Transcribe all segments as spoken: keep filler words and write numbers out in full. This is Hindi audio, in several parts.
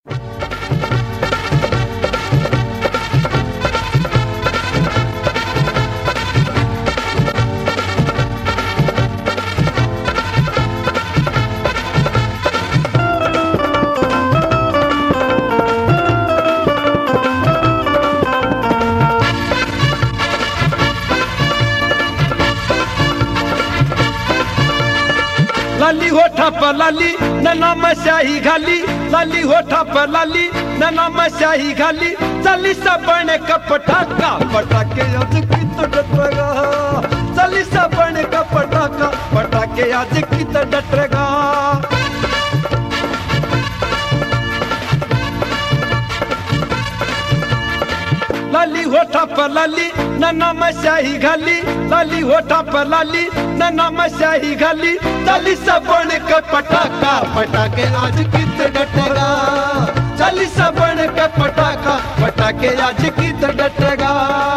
लाली होठा पर लाली नैना में स्याही घाली, लाली होठा पर लाली नैना में स्याही घाली, चली सा बने का पटाखा पटाके आज की तो डटेगा, चली सा बने का पटाखा पटाके आज की तो डटेगा। लाली होठा पर लाली नैना में स्याही घाली, लाली होठा पर लाली नैना में स्याही घाली, चली सा बने का पटाखा पटाके आज की तो डटेगा, चली सा बने का पटाखा पटाके आज की तो डटेगा।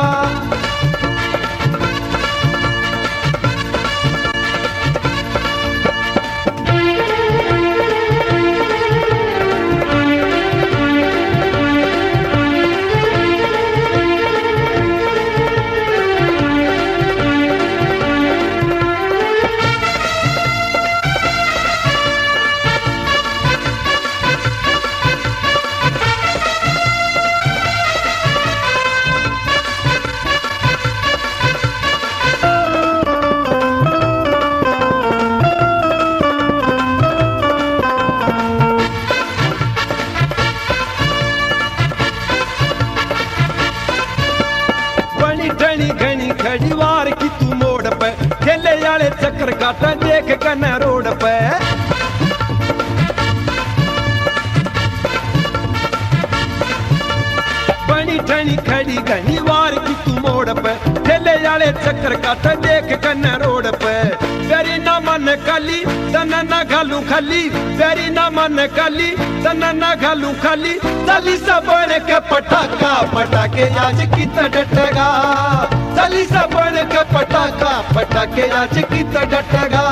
घनी घनी खड़ी वार की तू मोड़ पे, खेले वाले चक्कर काटा देख कन रोड पे। बनी ठनी खड़ी घनी वार की तू मोड़ पे, खेले वाले चक्कर काटा देख कन रोड पे। प्यारी ना मन काली तना ना घालू खाली, प्यारी ना मन काली तना ना घालू खाली, चली सा बने के पटाखा पटाके आज की तो डटेगा, चली सा बने के पटाखा पटाके आज की तो डटेगा।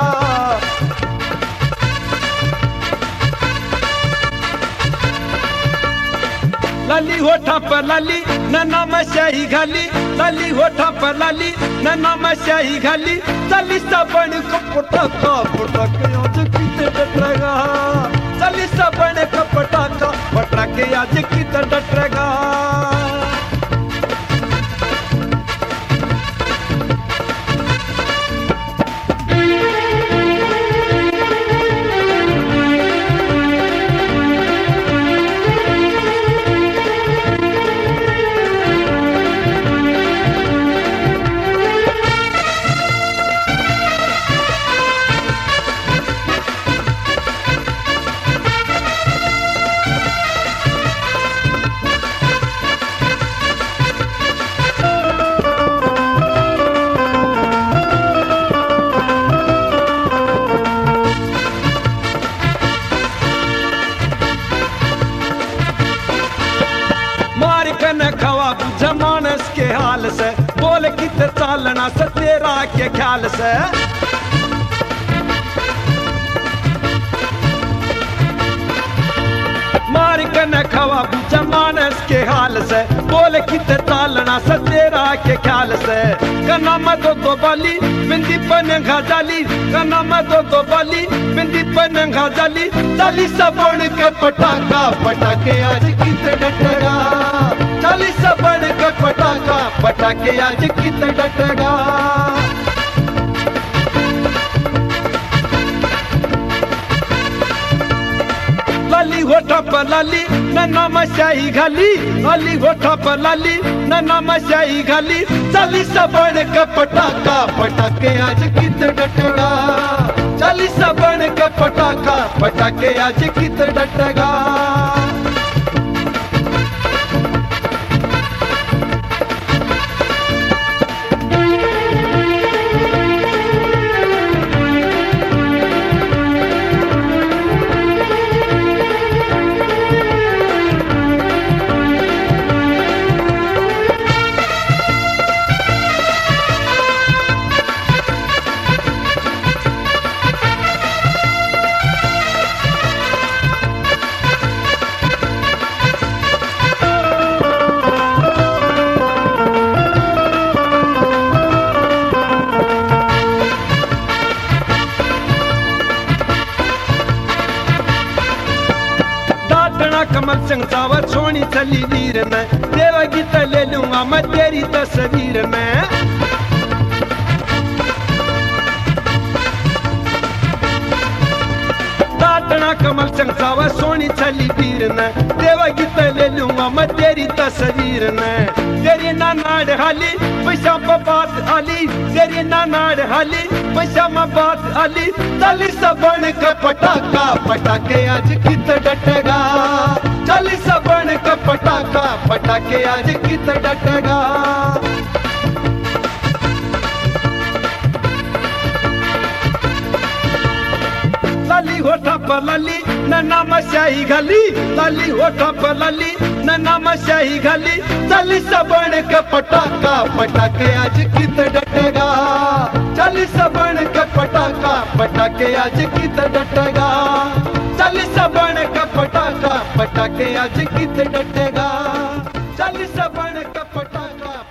लाली होठा पर लाली नैना में स्याही घाली, लाली होठा पर लाली नैना में स्याही घाली, चली सा बने के पटाखा पटाके आज की तो डटेगा, चली सा बने के पटाखा पटाके आज की तो डटेगा। मानस के हाल से बोल की तो चालना से तेरा के ख्याल से, मार के न खवा पूछा मानस के हाल से बोल की तो चालना से तेरा के ख्याल से। कना में दो दो बाली बिंदी पन घाजाली, कना में दो दो बाली बिंदी पन घाजाली, चली सा बन के पटाखा पटाके आज की तो डटेगा, चली सा बन के पटाखा पटाके आज की तो डटेगा। लाली होठा पर लाली नैना में स्याही घाली, लाली होठा पर लाली नैना में स्याही घाली, चली सा बन के पटाखा पटाके आज की तो डटेगा, चली सा बन के पटाखा पटाके आज की तो डटेगा। टाटना कमल सिंह सावर सोनी चली वीर में देवा गीत ले लूंगा मैं तेरी तस्वीर में। टाटना कमल सिंह सावर सोनी चली वीर ने देवा गीत ले लूंगा मैं तेरी तस्वीर में। तेरी ना नाड़ हाली पैसा बात आली तेरी ना नाड़ हाली पैसा में बात आली चाली सबन का पटाखा पटाखे आज कित डटेगा चाली सबन का पटाखा पटाखे आज कित डटेगा। लाली होठा पर लाली नन्ना मशाही घाली लाली होठा पर लाली नन्ना मशाही घाली चाली सबन का पटाखा पटाखे आज कित डटेगा चाली सबन का पटाखा पटाखे आज कित डटेगा चाली सबन का पटाखा पटाखे आज कित डटेगा चाली सबन का पटाखा